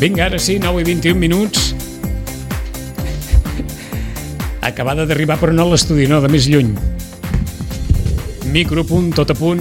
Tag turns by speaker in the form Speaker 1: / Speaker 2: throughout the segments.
Speaker 1: Vinga, ara sí, 9:21. Acabada d'arribar, però no a l'estudi, no, de més lluny. Micro a punt, tot a punt.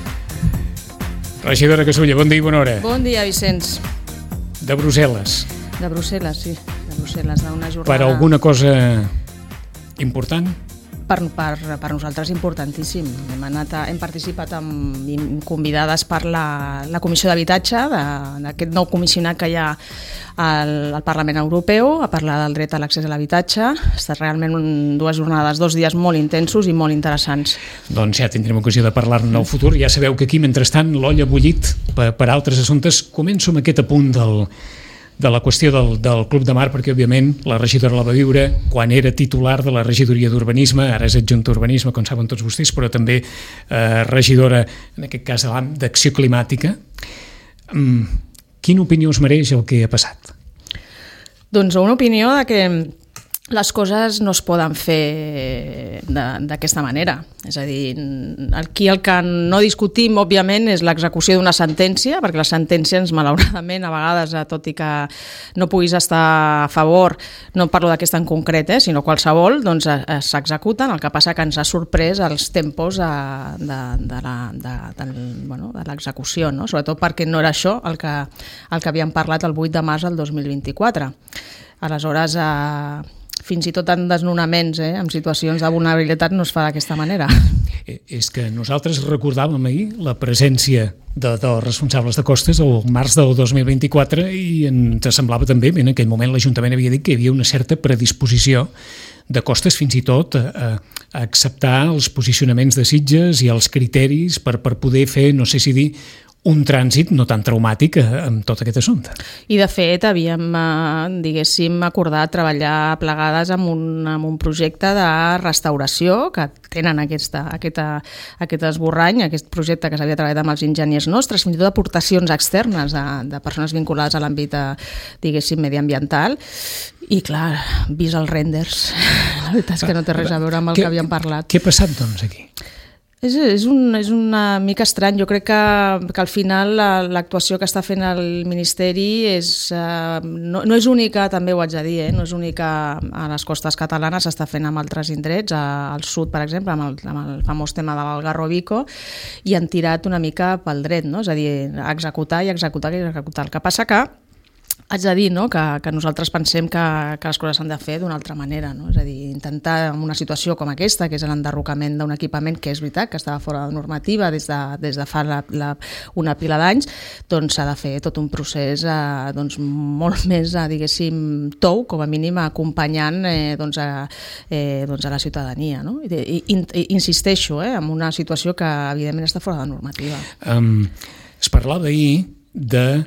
Speaker 1: Regidora Casulla, bon dia i bona hora.
Speaker 2: Bon dia, Vicenç.
Speaker 1: De Brussel·les.
Speaker 2: De Brussel·les, sí. De Brussel·les, d'una jornada...
Speaker 1: Per alguna cosa important?
Speaker 2: Per nosaltres importantíssim. Hem participat amb convidades per la Comissió d'Habitatge, d'aquest nou comissionat que hi ha al Parlament Europeu, a parlar del dret a l'accés a l'habitatge. Ha estat realment 2 jornades, 2 dies molt intensos i molt interessants.
Speaker 1: Doncs ja tindrem ocasió de parlar-ne en el futur. Ja sabeu que aquí, mentrestant, l'olla ha bullit per altres assumptes. Començo amb aquest apunt de la qüestió del Club de Mar, perquè òbviament la regidora la va viure quan era titular de la regidoria d'Urbanisme, ara és adjunta d'Urbanisme, com saben tots vostès, però també regidora, en aquest cas, d'Acció Climàtica. Quina opinió us mereix el que ha passat?
Speaker 2: Doncs una opinió de que les coses no es poden fer d'aquesta manera. És a dir, aquí el que no discutim, òbviament, és l'execució d'una sentència, perquè les sentències, malauradament, a vegades, tot i que no puguis estar a favor, no parlo d'aquesta en concret, sinó qualsevol, doncs s'executen. El que passa que ens ha sorprès els tempos de l'execució, no? Sobretot perquè no era això el que havíem parlat el 8 de març del 2024. Aleshores, fins i tot en desnonaments, en situacions de vulnerabilitat, no es fa d'aquesta manera.
Speaker 1: És que nosaltres recordàvem ahir la presència dels responsables de costes el març del 2024 i ens semblava també, en aquell moment l'Ajuntament havia dit que hi havia una certa predisposició de costes fins i tot a acceptar els posicionaments de Sitges i els criteris per poder fer, no sé si dir, un trànsit no tan traumàtic amb tot aquest assumpte. I
Speaker 2: de fet havíem, diguéssim, acordat treballar plegades amb un projecte de restauració que tenen aquest esborrany, aquest projecte que s'havia treballat amb els enginyers nostres, fins i tot aportacions externes de persones vinculades a l'àmbit, diguéssim, mediambiental. I clar, vist els renders, la veritat és que no té res a veure amb el que havíem parlat.
Speaker 1: Què ha passat, doncs, aquí?
Speaker 2: És una mica estrany. Jo crec que al final l'actuació que està fent el Ministeri no és única, també ho haig de dir, no és única a les costes catalanes, s'està fent amb altres indrets, al sud, per exemple, amb el famós tema de l'Algarrobico, i han tirat una mica pel dret, no? És a dir, executar i executar i executar. El que passa que haig de dir, no?, que nosaltres pensem que les coses s'han de fer d'una altra manera, no? És a dir, intentar en una situació com aquesta, que és l'enderrocament d'un equipament que és veritat que estava fora de normativa des de fa una pila d'anys, doncs s'ha de fer tot un procés molt més, diguéssim, tou, com a mínim acompanyant a la ciutadania, no? Insisteixo, en una situació que evidentment està fora de normativa.
Speaker 1: Es parlava ahir de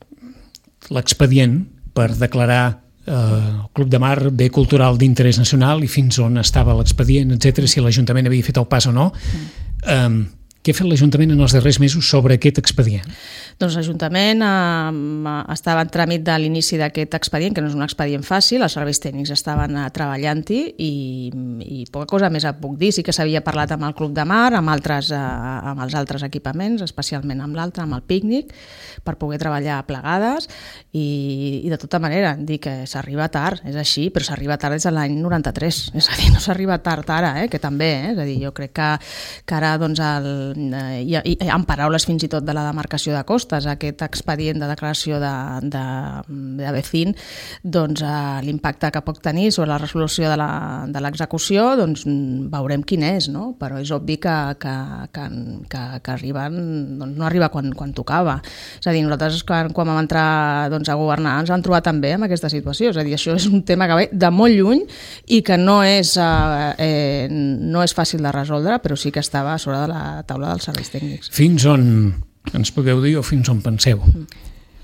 Speaker 1: l'expedient per declarar el Club de Mar bé cultural d'interès nacional i fins on estava l'expedient, etc., si l'Ajuntament havia fet el pas o no. Què ha fet l'Ajuntament en els darrers mesos sobre aquest expedient?
Speaker 2: Doncs l'Ajuntament estava en tràmit de l'inici d'aquest expedient, que no és un expedient fàcil, els serveis tècnics estaven treballant-hi i poca cosa més puc dir. Sí que s'havia parlat amb el Club de Mar, amb els altres equipaments, especialment amb l'altre, amb el pícnic, per poder treballar plegades i de tota manera, dir que s'arriba tard, és així, però s'arriba tard des de l'any 93, és a dir, no s'arriba tard ara, que també, és a dir, jo crec que ara doncs en paraules fins i tot de la demarcació de costes, aquest expedient de declaració de Becín, doncs l'impacte que pot tenir sobre la resolució de l'execució, doncs veurem quin és, no? Però és obvi que arriben, doncs no arriba quan tocava. És a dir, nosaltres quan vam entrar a governar ens vam trobar també amb aquesta situació, és a dir, això és un tema que ve de molt lluny i que no és fàcil de resoldre, però sí que estava a sobre de la taula dels serveis tècnics.
Speaker 1: Fins on ens podeu dir o fins on penseu?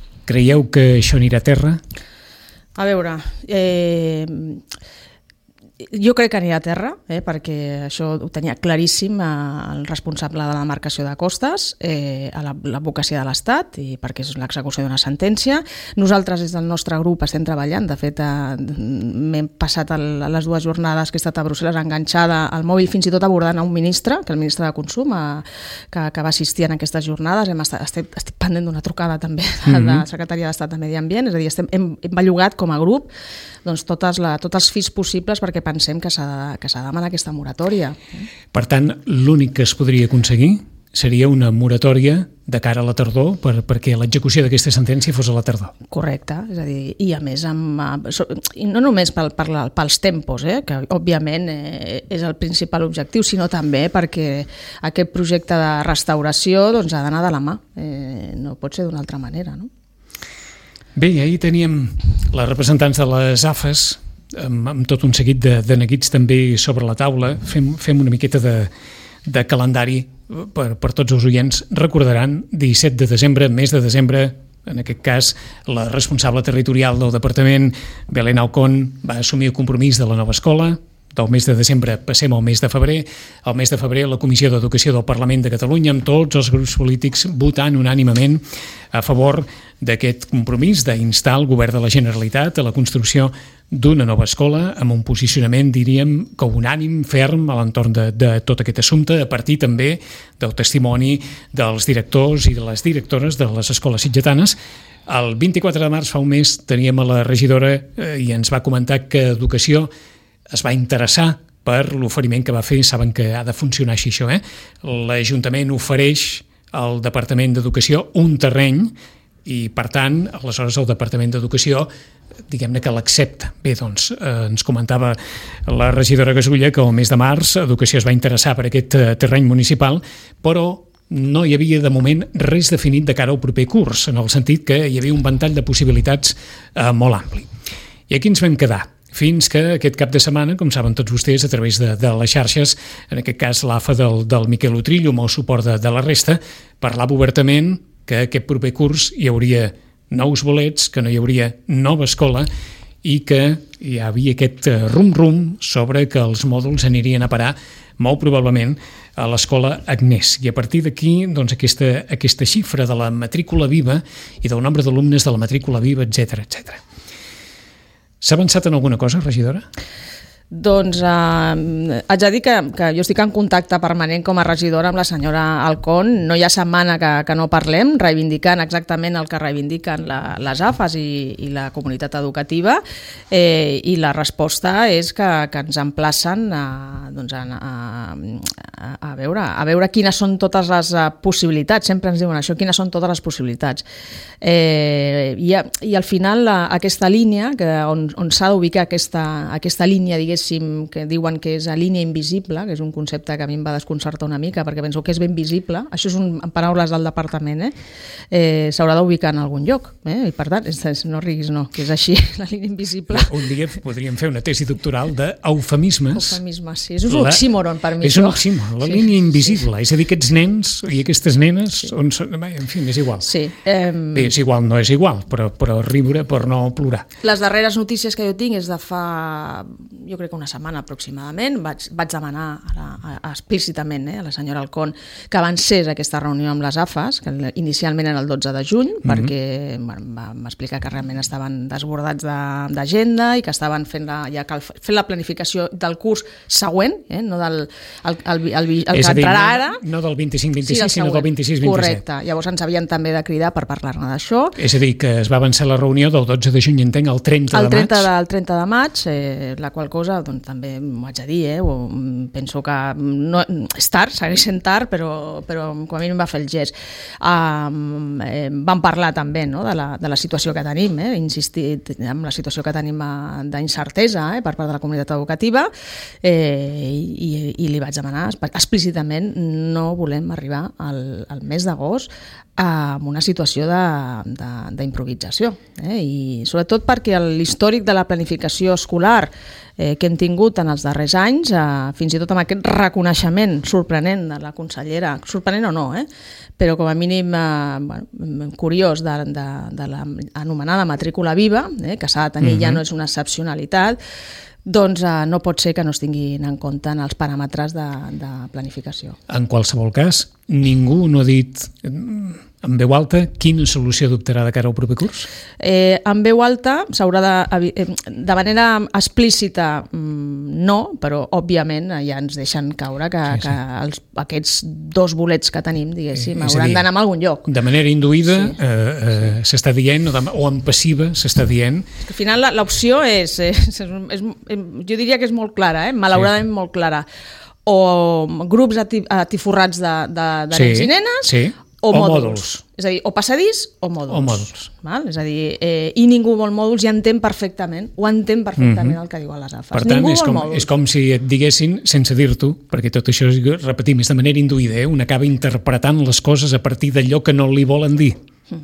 Speaker 1: Creieu que això anirà a terra?
Speaker 2: A veure, Jo crec que anirà a terra, perquè això ho tenia claríssim el responsable de la demarcació de costes, a l'advocacia de l'Estat, i perquè és l'execució d'una sentència. Nosaltres, des del nostre grup, estem treballant. De fet, m'he passat les 2 jornades que he estat a Brussel·les enganxada al mòbil, fins i tot abordant a un ministre, que el ministre de Consum, que va assistir en aquestes jornades. Estic pendent d'una trucada també de la Secretaria d'Estat de Medi Ambient, és a dir, hem bellugat com a grup tots els fils possibles perquè pensem que s'ha de demanar aquesta moratòria.
Speaker 1: Per tant, l'únic que es podria aconseguir seria una moratòria de cara a la tardor perquè l'execució d'aquesta sentència fos a la tardor.
Speaker 2: Correcte, és a dir, i a més i no només pels tempos, que òbviament és el principal objectiu, sinó també perquè aquest projecte de restauració ha d'anar de la mà, no pot ser d'una altra manera, no?
Speaker 1: Bé, ahir teníem les representants de les AFES amb tot un seguit de neguits també sobre la taula. Fem una miqueta de calendari per tots els oients. Recordaran, 17 de desembre, mes de desembre, en aquest cas la responsable territorial del departament, Belén Alcón, va assumir el compromís de la nova escola. Del mes de desembre passem al mes de febrer. Al mes de febrer la Comissió d'Educació del Parlament de Catalunya, amb tots els grups polítics votant unànimement a favor d'aquest compromís d'instar el govern de la Generalitat a la construcció d'una nova escola amb un posicionament, diríem, que unànim, ferm a l'entorn de tot aquest assumpte, a partir també del testimoni dels directors i de les directores de les escoles sitgetanes. El 24 de març, fa un mes, teníem a la regidora i ens va comentar que Educació es va interessar per l'oferiment que va fer. Saben que ha de funcionar així això, L'Ajuntament ofereix al Departament d'Educació un terreny i, per tant, aleshores el Departament d'Educació, diguem-ne que l'accepta. Bé, doncs, ens comentava la regidora Gasulla que el mes de març Educació es va interessar per aquest terreny municipal, però no hi havia de moment res definit de cara al proper curs, en el sentit que hi havia un ventall de possibilitats molt ampli. I aquí ens vam quedar, fins que aquest cap de setmana, com saben tots vostès, a través de les xarxes, en aquest cas l'AFA del Miquel Utrillo, amb el suport de la resta, parlava obertament que aquest proper curs hi hauria nous bolets, que no hi hauria nova escola i que hi havia aquest rum-rum sobre que els mòduls anirien a parar molt probablement a l'escola Agnès. I a partir d'aquí, doncs, aquesta xifra de la matrícula viva i del nombre d'alumnes de la matrícula viva, etc etc. S'ha avançat en alguna cosa, regidora?
Speaker 2: Doncs haig de dir que jo estic en contacte permanent com a regidora amb la senyora Alcón. No hi ha setmana que no parlem, reivindicant exactament el que reivindiquen les AFAs i la comunitat educativa, i la resposta és que ens emplacen a veure quines són totes les possibilitats. Sempre ens diuen això, quines són totes les possibilitats. I al final aquesta línia, on s'ha d'ubicar aquesta línia, diguéssim, que diuen que és la línia invisible, que és un concepte que a mi em va desconcertar una mica, perquè penso que és ben visible, això és en paraules del departament, s'haurà d'ubicar en algun lloc, i per tant, no riguis, no, que és així, la línia invisible.
Speaker 1: Un dia podríem fer una tesi doctoral d'eufemismes.
Speaker 2: Eufemismes, sí, és un oxímoron per mi.
Speaker 1: És un oxímoron, la línia invisible, és a dir, aquests nens i aquestes nenes, en fi, és igual.
Speaker 2: Sí.
Speaker 1: Bé, és igual, no és igual, però riure per no plorar.
Speaker 2: Les darreres notícies que jo tinc és de fa, jo crec que una setmana aproximadament, vaig demanar explícitament a la senyora Alcón que avancés aquesta reunió amb les AFAs, que inicialment era el 12 de juny, perquè m'explica que realment estaven desbordats d'agenda i que estaven fent la planificació del curs següent, no el que entrarà ara.
Speaker 1: No del 25-26, sinó del 26-27.
Speaker 2: Correcte. Llavors ens havien també de cridar per parlar-ne d'això.
Speaker 1: És a dir, que es va avançar la reunió del 12 de juny, entenc, al 30 de maig.
Speaker 2: El 30 de maig, la qual cosa doncs, també m'ho haig de dir, penso que no, és tard, segueix sent tard, però com a mínim va fer el gest. Vam parlar també de la situació que tenim, insistit en la situació que tenim d'incertesa per part de la comunitat educativa, i li vaig demanar explícitament: no volem arribar al mes d'agost amb una situació d'improvisació, i sobretot perquè l'històric de la planificació escolar que hem tingut en els darrers anys, fins i tot amb aquest reconeixement sorprenent de la consellera, sorprenent o no, però com a mínim curiós de l'anomenada matrícula viva, que s'ha de tenir, ja no és una excepcionalitat, doncs no pot ser que no es tinguin en compte en els paràmetres de planificació.
Speaker 1: En qualsevol cas, ningú no ha dit en veu alta quina solució adoptarà de cara al proper curs?
Speaker 2: En veu alta s'haurà de manera explícita no, però òbviament ja ens deixen caure que aquests dos bolets que tenim, diguéssim, hauran d'anar a algun lloc.
Speaker 1: De manera induïda s'està dient, o en passiva s'està dient.
Speaker 2: Al final l'opció és jo diria que és molt clara, malauradament molt clara. O grups atiforrats de nens i nenes, o mòduls. És a dir, o passadís o mòduls. Val? És a dir, i ningú vol mòduls i entén perfectament, el que diuen les AFAS.
Speaker 1: Per tant, és com si et diguessin, sense dir-t'ho, perquè tot això, repetim, és de manera induïda, un acaba interpretant les coses a partir d'allò que no li volen dir.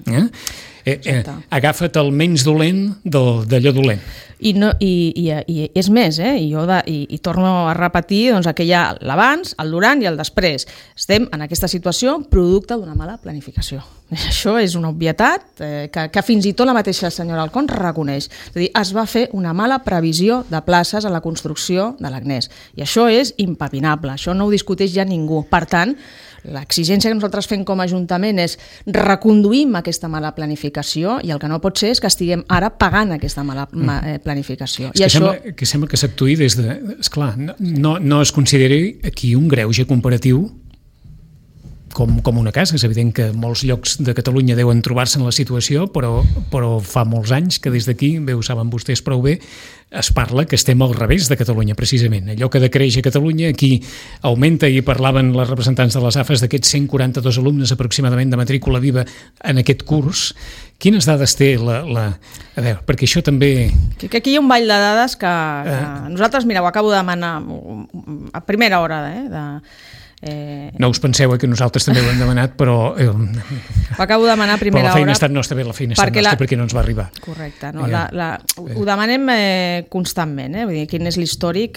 Speaker 1: Agafa't el menys dolent d'allò dolent.
Speaker 2: I és més, i torno a repetir que hi ha l'abans, el durant i el després. Estem en aquesta situació producte d'una mala planificació. Això és una obvietat que fins i tot la mateixa senyora Alcón reconeix. És a dir, es va fer una mala previsió de places a la construcció de l'Agnès. I això és impepinable, això no ho discuteix ja ningú. Per tant, l'exigència que nosaltres fem com a Ajuntament és reconduïm aquesta mala planificació i el que no pot ser és que estiguem ara pagant aquesta mala planificació.
Speaker 1: Que sembla que s'actuï des de... Esclar, no es consideri aquí un greuge comparatiu com una casa. És evident que molts llocs de Catalunya deuen trobar-se en la situació, però fa molts anys que des d'aquí, bé, ho saben vostès prou bé, es parla que estem al revés de Catalunya, precisament. Allò que decreix a Catalunya, aquí augmenta, i parlaven les representants de les AFAS d'aquests 142 alumnes aproximadament de matrícula viva en aquest curs. Quines dades té a veure, perquè això també...
Speaker 2: Que aquí hi ha un ball de dades que nosaltres, mira, ho acabo de demanar a primera hora,
Speaker 1: no us penseu que nosaltres també ho hem demanat, però...
Speaker 2: Ho acabo de demanar a primera hora...
Speaker 1: Però la feina ha estat nostra, la feina ha estat nostra perquè no ens va arribar.
Speaker 2: Correcte. Ho demanem constantment, vull dir, quin és l'històric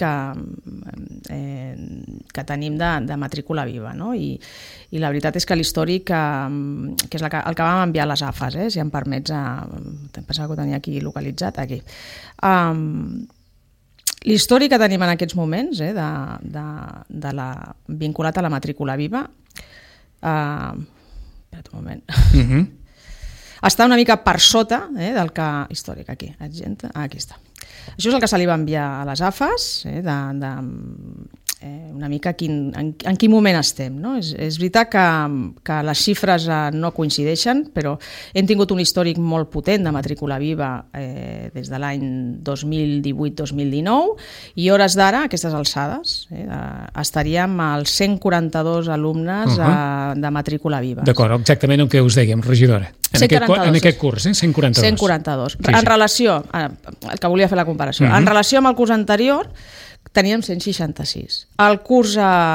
Speaker 2: que tenim de matrícula viva, no? I la veritat és que l'històric, que és el que vam enviar a les AFAS, si em permets, pensava que ho tenia aquí localitzat, aquí. L'històric que tenim en aquests moments, vinculat a la matrícula viva, espera't un moment, està una mica per sota del que... Històric, aquí està. Això és el que se li va enviar a les AFAS, una mica en quin moment estem. No? És veritat que les xifres no coincideixen, però hem tingut un històric molt potent de matrícula viva des de l'any 2018-2019 i hores d'ara, a aquestes alçades, estaríem als 142 alumnes de matrícula viva.
Speaker 1: D'acord, exactament el que us dèiem, regidora. En aquest curs, 142.
Speaker 2: 142. En relació, el que volia fer la comparació, en relació amb el curs anterior, teníem 166. El curs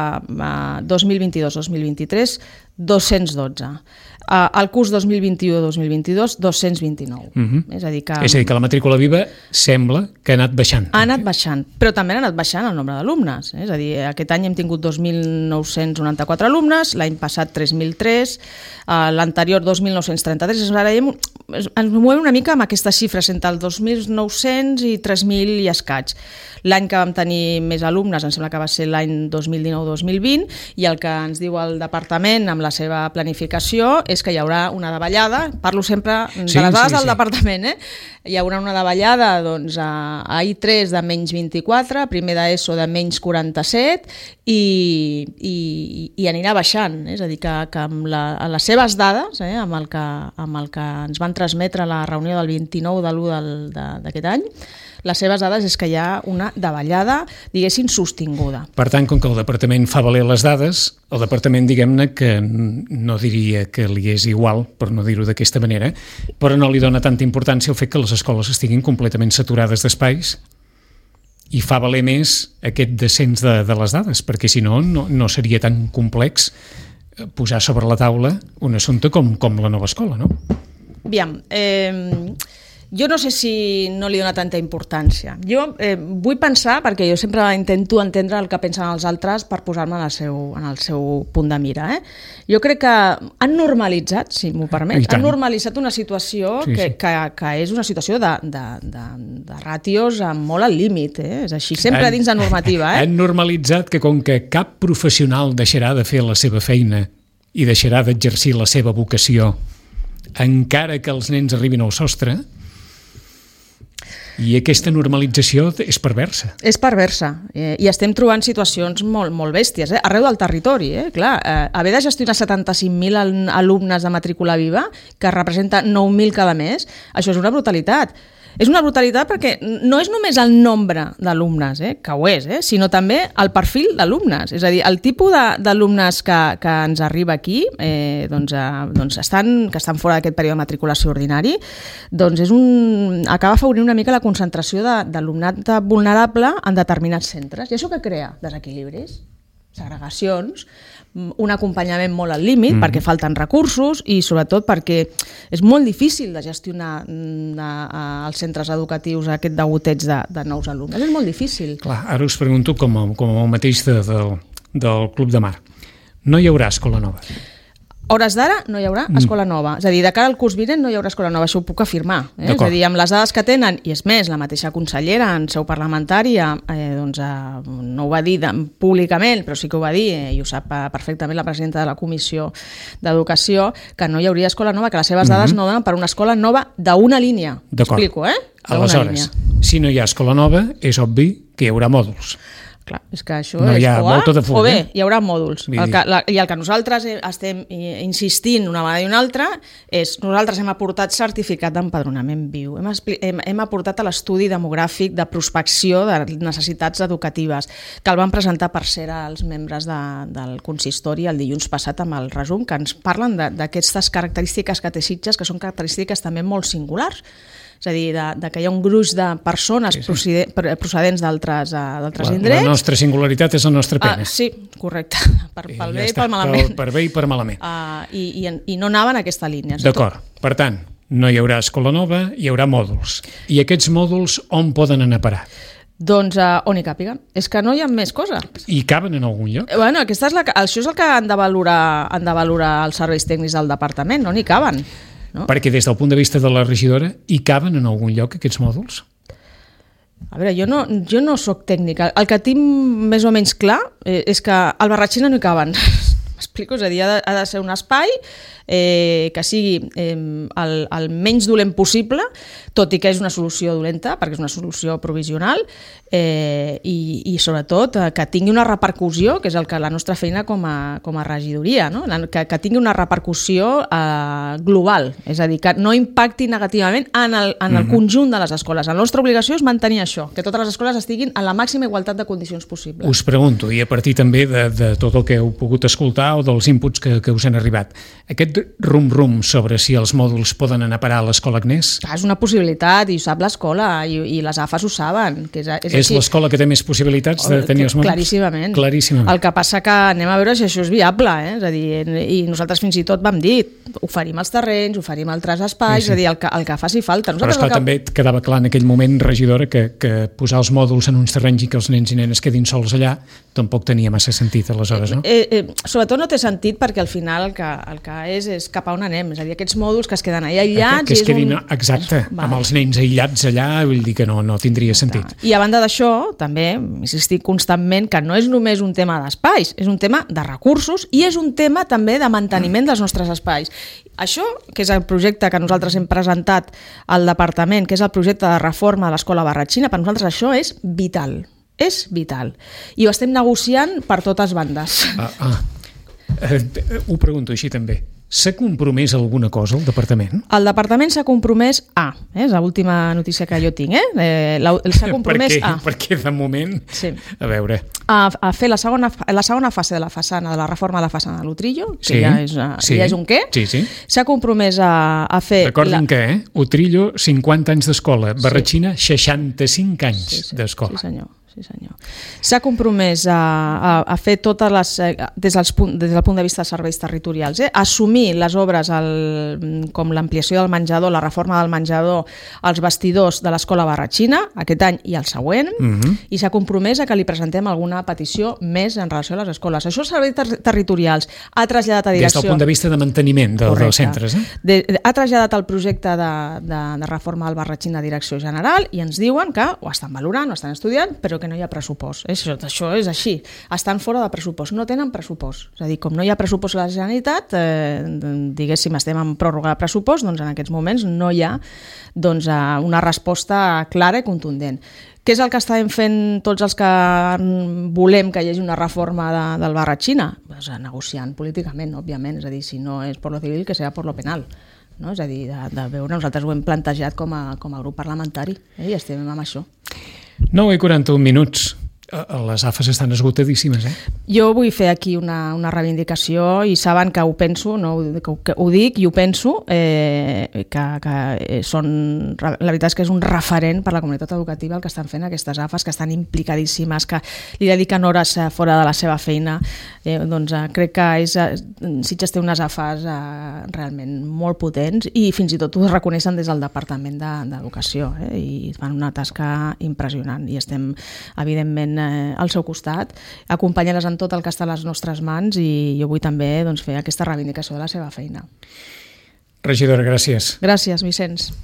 Speaker 2: 2022-2023, 212. El curs 2021-2022, 229. És a dir, que
Speaker 1: la matrícula viva sembla que ha anat baixant.
Speaker 2: Ha anat baixant, però també ha anat baixant el nombre d'alumnes. És a dir, aquest any hem tingut 2.994 alumnes, l'any passat 3.003, l'anterior 2.933. Ara ens movem una mica amb aquestes xifres entre els 2.900 i 3.000 i escaig. L'any que vam tenir més alumnes em sembla que va ser l'any 2019-2020 i el que ens diu el departament amb la seva planificació és que hi haurà una davallada, parlo sempre de les dades del departament, hi haurà una davallada a I3 de menys 24, primer d'ESO de menys 47 i anirà baixant, és a dir, que amb les seves dades, amb el que ens van transmetre a la reunió del 29 de l'1 d'aquest any, les seves dades és que hi ha una davallada, diguéssim, sostinguda.
Speaker 1: Per tant, com que el departament fa valer les dades, el departament, diguem-ne, que no diria que li és igual, per no dir-ho d'aquesta manera, però no li dona tanta importància el fet que les escoles estiguin completament saturades d'espais i fa valer més aquest descens de les dades, perquè si no seria tan complex posar sobre la taula un assumpte com la nova escola, no?
Speaker 2: Aviam, Jo no sé si no li dona tanta importància. Jo vull pensar, perquè jo sempre intento entendre el que pensen els altres per posar-me en el seu punt de mira. Jo crec que han normalitzat, si m'ho permet, han normalitzat una situació que és una situació de ràtios molt al límit. És així, sempre dins de normativa.
Speaker 1: Han normalitzat que com que cap professional deixarà de fer la seva feina i deixarà d'exercir la seva vocació, encara que els nens arribin al sostre, i aquesta normalització és perversa.
Speaker 2: És perversa. I estem trobant situacions molt bèsties, arreu del territori. Clar, haver de gestionar 75.000 alumnes de matrícula viva, que representa 9.000 cada mes, això és una brutalitat. És una brutalitat perquè no és només el nombre d'alumnes, que ho és, sinó també el perfil d'alumnes. És a dir, el tipus d'alumnes que ens arriba aquí, que estan fora d'aquest període de matriculació ordinari, doncs acaba afavorint una mica la concentració d'alumnat vulnerable en determinats centres. I això què crea? Desequilibris, segregacions, un acompanyament molt al límit perquè falten recursos i sobretot perquè és molt difícil de gestionar als centres educatius aquest degoteig de nous alumnes. És molt difícil.
Speaker 1: Clar, ara us pregunto com el mateix del Club de Mar. No hi haurà escola nova?
Speaker 2: A hores d'ara no hi haurà escola nova. És a dir, de cara al curs vinent no hi haurà escola nova, això ho puc afirmar. És a dir, amb les dades que tenen, i és més, la mateixa consellera en seu parlamentària no ho va dir públicament, però sí que ho va dir, i ho sap perfectament la presidenta de la Comissió d'Educació, que no hi hauria escola nova, que les seves dades no donen per una escola nova d'una línia. Explico,
Speaker 1: Aleshores, si no hi ha escola nova, és obvi que hi haurà mòduls.
Speaker 2: Clar, és que això
Speaker 1: no
Speaker 2: és
Speaker 1: o
Speaker 2: bé, hi haurà mòduls. I el que nosaltres estem insistint una vegada i una altra és nosaltres hem aportat certificat d'empadronament viu, hem aportat a l'estudi demogràfic de prospecció de necessitats educatives que el van presentar per ser als membres del consistori el dilluns passat amb el resum, que ens parlen d'aquestes característiques que té Sitges, que són característiques també molt singulars. És a dir, que hi ha un gruix de persones procedents d'altres indrets.
Speaker 1: La nostra singularitat és la nostra pena.
Speaker 2: Sí, correcte, pel bé i pel malament.
Speaker 1: Per bé i per malament.
Speaker 2: I no anaven en aquesta línia.
Speaker 1: D'acord, per tant, no hi haurà escola nova, hi haurà mòduls. I aquests mòduls on poden anar a parar?
Speaker 2: Doncs on hi càpiguen. És que no hi ha més cosa.
Speaker 1: I caben en algun lloc?
Speaker 2: Bueno, això és el que han de valorar els serveis tècnics del departament, no n'hi caben. No?
Speaker 1: Perquè des del punt de vista de la regidora hi caben en algun lloc aquests mòduls?
Speaker 2: A veure, jo no soc tècnica. El que tinc més o menys clar és que al Barratxina no hi caben. M'explico? És a dir, ha de ser un espai que sigui el menys dolent possible, tot i que és una solució dolenta, perquè és una solució provisional, i sobretot que tingui una repercussió, que és la nostra feina com a regidoria, no? Que tingui una repercussió global, és a dir, que no impacti negativament en el conjunt de les escoles. La nostra obligació és mantenir això, que totes les escoles estiguin en la màxima igualtat de condicions possibles.
Speaker 1: Us pregunto, i a partir també de tot el que heu pogut escoltar o dels inputs que us han arribat, aquest rum-rum sobre si els mòduls poden anar a parar a l'escola Agnès?
Speaker 2: És una possibilitat, i ho sap l'escola, i les AFAs ho saben.
Speaker 1: És l'escola que té més possibilitats de tenir els mòduls?
Speaker 2: Claríssimament. El que passa que anem a veure si això és viable, és a dir, i nosaltres fins i tot vam dir, oferim els terrenys, oferim altres espais, és a dir, el que faci falta.
Speaker 1: Però esclar, també quedava clar en aquell moment, regidora, que posar els mòduls en uns terrenys i que els nens i nenes quedin sols allà tampoc tenia massa sentit, aleshores, no?
Speaker 2: Sobretot no té sentit perquè al final el que és cap a on anem, és a dir, aquests mòduls que es queden allà aïllats...
Speaker 1: Que es quedin, exacte, amb els nens aïllats allà, vull dir que no tindria sentit.
Speaker 2: I a banda d'això, també, insistir constantment que no és només un tema d'espais, és un tema de recursos i és un tema també de manteniment dels nostres espais. Això, que és el projecte que nosaltres hem presentat al departament, que és el projecte de reforma de l'escola Barratxina, per nosaltres això és vital. És vital. I ho estem negociant per totes bandes.
Speaker 1: Ho pregunto així també. S'ha compromès alguna cosa al departament?
Speaker 2: El departament s'ha compromès és l'última notícia que jo tinc, s'ha compromès
Speaker 1: perquè de moment,
Speaker 2: sí.
Speaker 1: A veure...
Speaker 2: A fer la segona fase de la façana, de la reforma de la façana de l'Utrillo, que ja és un què.
Speaker 1: Sí.
Speaker 2: S'ha compromès a fer...
Speaker 1: Recordin que, Utrillo, 50 anys d'escola, Barratxina, 65 anys d'escola.
Speaker 2: Sí, senyor. Sí, senyor. S'ha compromès a fer totes les, des del punt de vista de serveis territorials, assumir les obres com l'ampliació del menjador, la reforma del menjador, els vestidors de l'escola Barratxina, aquest any i el següent, i s'ha compromès a que li presentem alguna petició més en relació a les escoles. Això els serveis territorials ha traslladat a direcció...
Speaker 1: Des del punt de vista de manteniment dels centres.
Speaker 2: Ha traslladat el projecte de reforma del Barratxina a direcció general i ens diuen que ho estan valorant, ho estan estudiant, però que no hi ha pressupost. Això és així. Estan fora de pressupost. No tenen pressupost. És a dir, com no hi ha pressupost a la Generalitat, diguéssim, estem en pròrroga de pressupost, doncs en aquests moments no hi ha una resposta clara i contundent. Què és el que estem fent tots els que volem que hi hagi una reforma del Barratxina? Pues negociant políticament, òbviament. És a dir, si no és per lo civil, que serà per lo penal. No? És a dir, de veure, nosaltres ho hem plantejat com a grup parlamentari i estem amb això.
Speaker 1: 9:41 minuts. Les AFAs estan esgotadíssimes,
Speaker 2: Jo vull fer aquí una reivindicació i saben que ho penso, no? Que ho dic i ho penso, que són, la veritat és que és un referent per la comunitat educativa el que estan fent aquestes AFAs, que estan implicadíssimes, que li dediquen hores fora de la seva feina. Doncs crec que Sitges té unes AFAs realment molt potents i fins i tot ho reconeixen des del Departament d'Educació i fan una tasca impressionant i estem, evidentment, al seu costat, acompanyant-les en tot el que està a les nostres mans i jo vull també fer aquesta reivindicació de la seva feina.
Speaker 1: Regidora, gràcies.
Speaker 2: Gràcies, Vicenç.